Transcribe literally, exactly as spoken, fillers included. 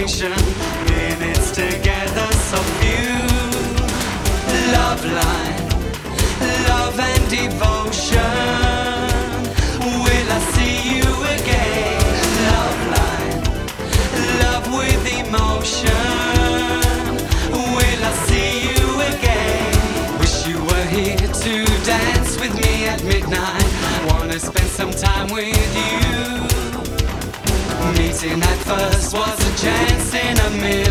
conversation. Minutes together, so few. Love line, love and devotion. Will I see you again? Love line, love with emotion. Will I see you again? Wish you were here to dance with me at midnight. Wanna spend some time with you. Meeting at first was a chance in a million.